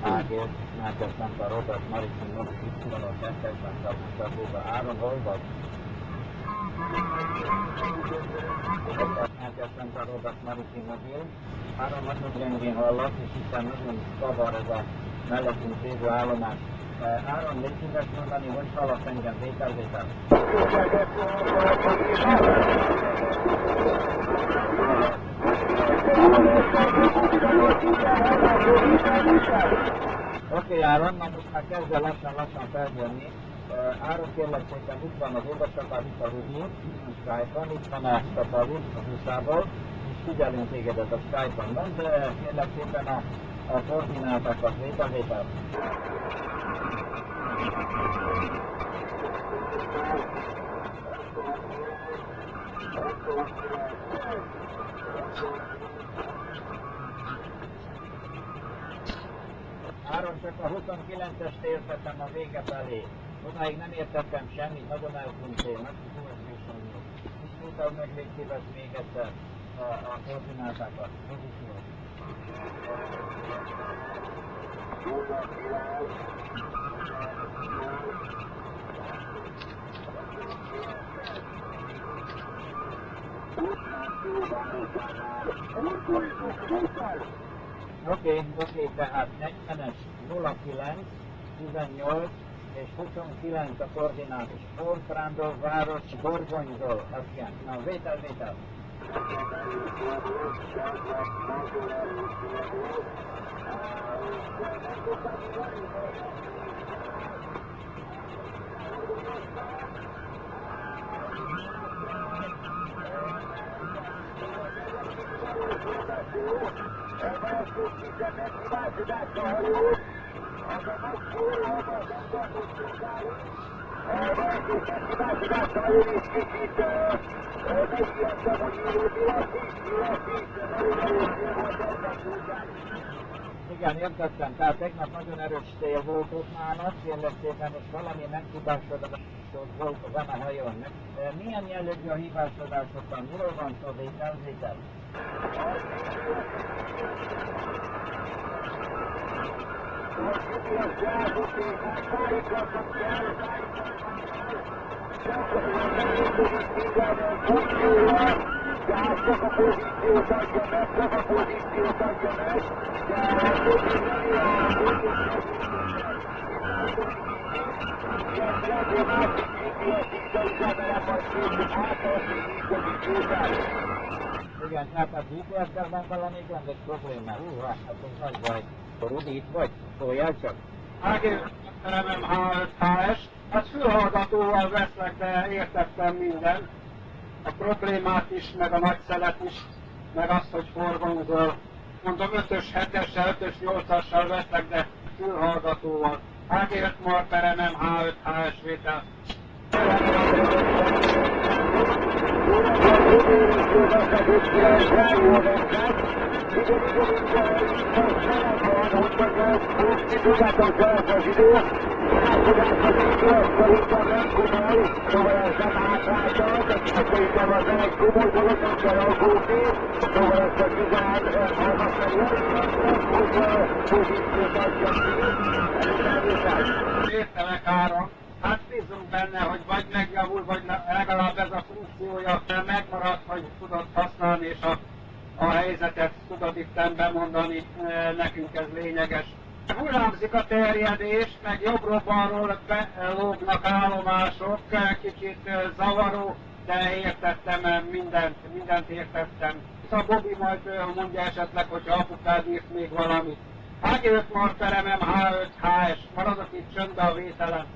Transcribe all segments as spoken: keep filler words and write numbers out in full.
Ágér, Mátyás Santa Robert, Marisin, Nobis, Y, kettes, Santa Augusta, Áron, hol vagy? Mátyás Santa Robert, Marisin, Mobil. Áron nagyon gyengén hallak, és hiszen nagyon zavar ez a mellettünk lévő állomás. Áron, légy szíves mondani, hogy hallasz engem, vétel, vétel. Oké, Áron, na most már kezd el lassan-lassan feljönni. Áron, kérlek szépen, itt van az édesapád, itt a Rudi, a Skype-on, itt van a Tapali, az u es á-ból, és figyelünk tégedet a Skype-on. Mondd kérlek szépen a, a koordinátákat, vétel, vétel. Áron, csak a huszonkilencest értettem a vége felé. Odáig nem értettem semmit, nagyon eltűntél, meg túlzésen jó. Ismételd meg, légy szíves még egyszer a, a koordinátákat. Pozíció. Oké, oké, tehát negyvenes, nulla kilenc, tizennyolc és huszonkilenc a koordinátus. Ortrándor város, Gorgonyról, azt igen. Na, vétel, vétel. Igen, értettem. Tehát tegnap nagyon erős szél volt ott nálam, kérlek szépen, és valami meghibásodás volt van a hajón. Milyen jellegű a hibásodásokban? Miről van szó, vétel, vétel? Csak a pozíciót adja meg, csak a pozíciót adja meg, de a pozíciót igen, tehát a gé pé es-tel van valami gond, egy probléma. Hú, hát ez nagy baj. Rudi, itt vagy? Szóljál csak. Ágér, em em há öt há es, hát fülhallgatóval veszlek, de értettem mindent. A problémát is, meg a nagyszelet is, meg azt, hogy forgongol. Mondom, ötös hetessel, ötös nyolcassal veszlek, de fülhallgatóval. Ágér, Marper, em em há öt há es vétel. Értelek, Áron. Hát bízunk benne, hogy vagy megjavul, vagy legalább ez a funkciója megmarad, hogy tudod használni, és a, a helyzetet tudod itt bemondani, nekünk ez lényeges. Hullámzik a terjedés, meg jobbról-balról belógnak állomások, kicsit zavaró, de értettem mindent, mindent értettem. A Bobby majd mondja esetleg, hogyha apukád írt még valamit. Ágér, Marper, em em há öt há es, maradok itt csöndbe a vételen.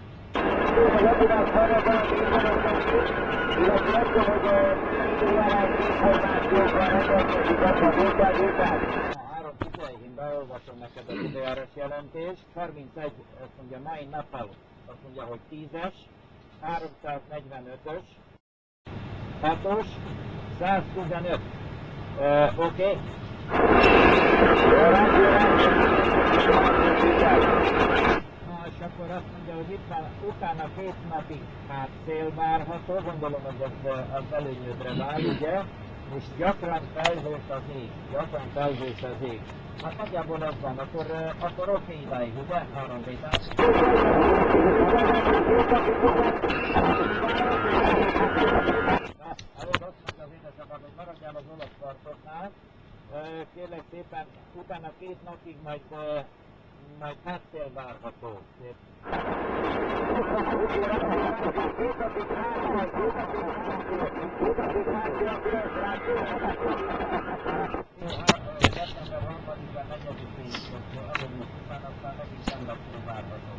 Áron, figyelj, én beolvasom neked az időjárás jelentést. harmincegy, azt mondja, mai nappal, azt mondja, hogy tízes, háromszáznegyvenötös, hatos, száztizenöt. Uh, Oké? Okay. Na, és akkor azt mondja, hogy itt van, utána két napig hát szél várható, gondolom, hogy ez az előnyödre vár, ugye? és gyakran felhős az ég, gyakran felhős az ég. Hát nagyjából ez van, akkor, akkor oké idáig, ugye? Három vétel. Előbb azt mondta az édesapám, hogy maradjál az olasz partoknál. Kérlek szépen, utána két napig majd, majd háttér várható. szeptember harmadikán negyedikén aludni után, aztán megint nem napról várható.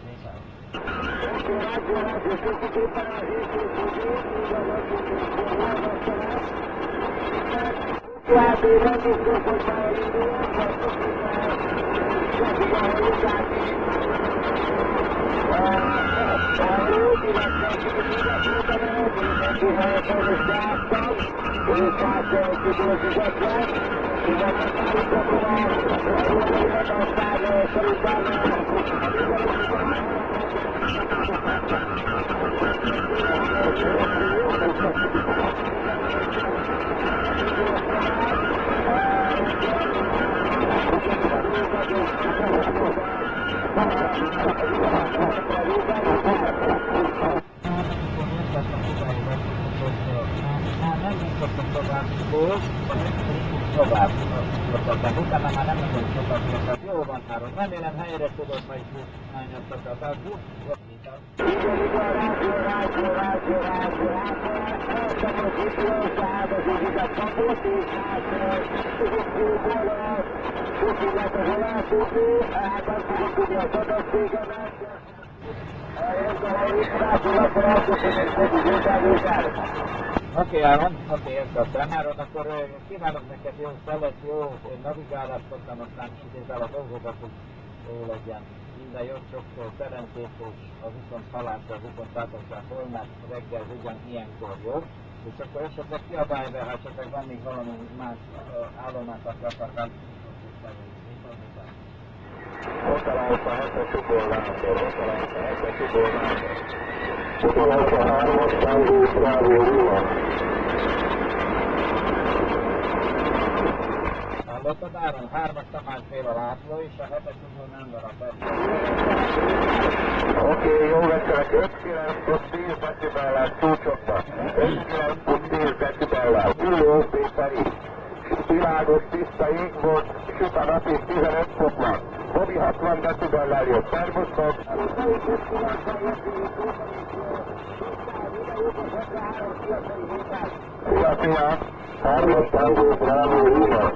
Utána már nem nagyon sokat mondtak, jó van három, remélem helyre tudod majd állni azt a csatát. Oké, okay, Áron, oké, okay, értettem. Áron, akkor kívánok neked jó szelet, jó navigálást, aztán intézel a dolgokat, hogy jó legyen. Minden jó, sok szerencsét, és a viszont halásra, a viszont látásra holnap reggel ugyan ilyenkor, jó? És akkor esetleg kiabálj be, ha esetleg van még valami más állomás, aki akartál. Hotel Alfa hetes Ugor Lándor, Hotel Alfa hetes Ugor Lándor. Hotel Alfa hármas Tango Bravo Lula. Hallottad, Áron? Hármas Tamás Béla László és a hetes Ugor Lándor a persze. Oké, jó veszélek, ötvenkilenc plusz tíz decibellel csúcsokba. ötvenkilenc plusz tíz decibellel. Jó, Péteri. Világos, tiszta ég volt, csupa nap és tizenöt fok van. Bobby hatvan decibellel jött, szervusztok! Szia, szia! Hármas Tango Bravo Lima.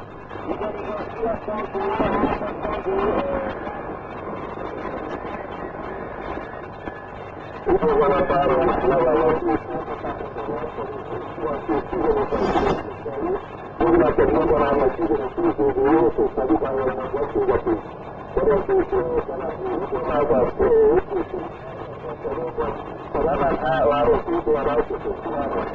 Üdvözlöm a páros levelejtést! Mondjátok mondanának tizenöt tízévő jót, és meg utána beszélgetünk. Szeretnék találni informázást. Ha nem elváros, így van rajtatok, kívánok.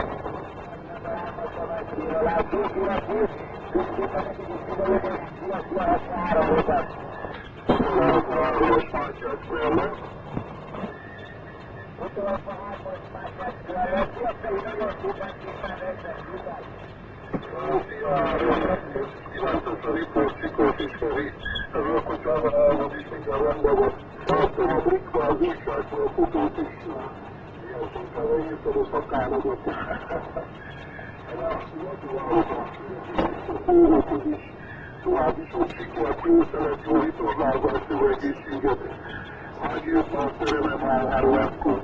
Kíváncsos a riport, Csikós és Feri, ez a kocsában állom is, minden rendben van. Láttam a Brikva az újságból futót is. Ilyen sokkal egészedő szakározott. Fórókhoz is. További sok sikert, jó szelet, jó vitorlázás, jó egészséget. Ágyért már szerelem állháró ekkor.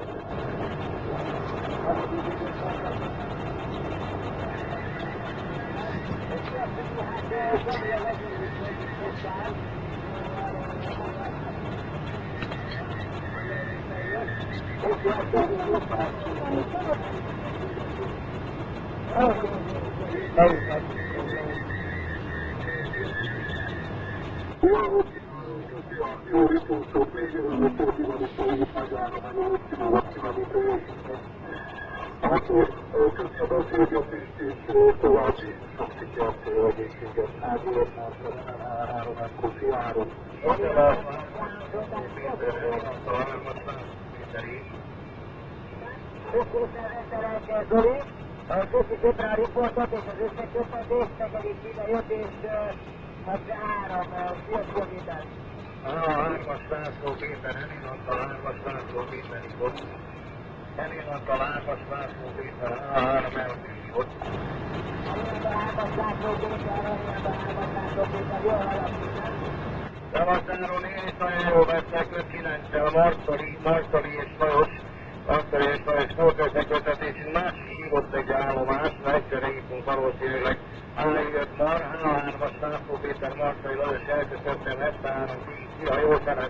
Jó riportok, végül a riportival is fogjuk megállni, nagyon optimál optimálni teljesítmény. Akkor köszi a beszélgetést, és további sok sikert, egészséget, ágyért, már szerelem áron, akkor szia Áron. Hotel Alfa, Péter, talán most már Péteri. Köszönöm, Zoli! Köszi szépen a riportot és az összeköttetést, neked is ide jött, és az áram, sziasztok minden. A hármas László Péter, Heninontal hármas László Péter itt. Heninontal hármas László Péter, a három elműsort. Heninontal hármas László Péter, Heninontal hármas László Péter, jól hallottam. Szavaszáron én is nagyon jól vettek öt kilenccel, Martali, Martali és Lajos. Martali és Lajos sportvezetőkötetésünk másik hívott egy állomásra, egyszerre hívtunk valószínűleg. Állított Mar, H hármas László Péter, Martali, Lajos elköszöntem, hetvenhárom tíz, ha jól felett.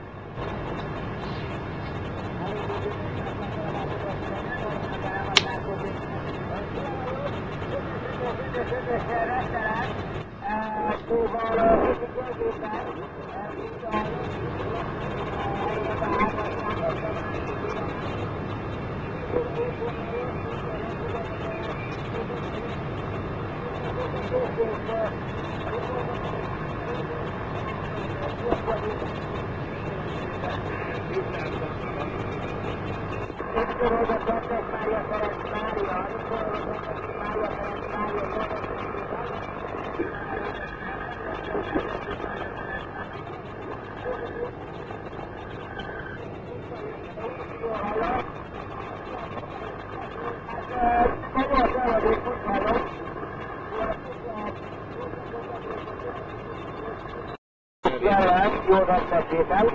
Jól vettek szépen.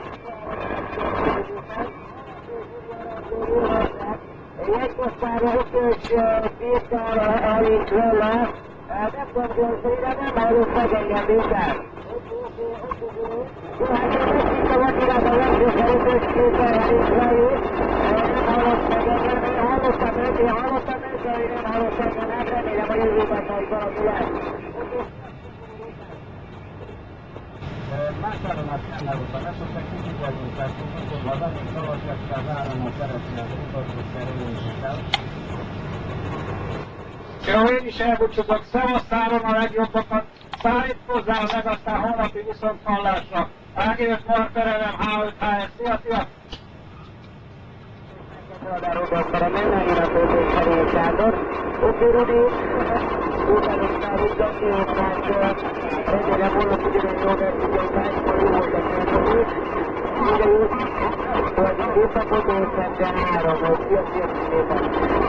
Jegyposztára ötös Péter Alink Lola, nem tudom, hogy nem hallott meg engem Péter. Jó, hát én megint a vakirát a legfőszer ötös Péter Alink Lajus, nem hallott meg engem, én hallottam őt, én hallottam őt, de én nem hallott engem, hát remélem a jövőben majd valami lesz. Másáron át elárultam, ezt most meg kicsit vagyunk, tehát tudom, ha bennünk szavazgatja az államot szeretni az utat, hogy kerüljünk el. Jó, én is elbúcsúzok, szevasszáron a legjobbakat, szállítkozzál meg, aztán holnapi viszonthallásra. Ágélyos Mark Perelem, há öt há es, szia, szia! Oldalról a mennyire és Szerény Sándor. Oké, Rudi, utána húzom, miután remélem holnap ugyanúgy jól vettük egy máskor, jó volt a kérdezés. Mire jut, hogy a képapot értette három, hogy szia, szia, szépen.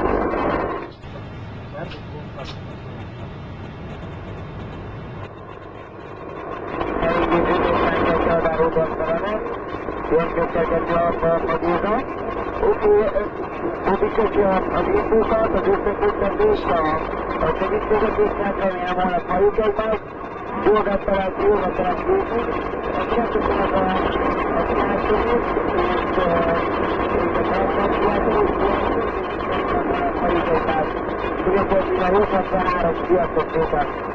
Elindítjuk és megnyitja oldalról Baszkaranet. Jönkösselgető a Győza. Oké, megköszi az infókat, az összeköttetést, a segítséget is, mert remélem holnap halljuk egymást. Jól vettelek, jól vettelek végig. Megköszönöm a csinálszóit, és a transzakciát, és remélem holnap halljuk egymást. Ugyanből minden jót, hatvanhárom, sziasztok szépen!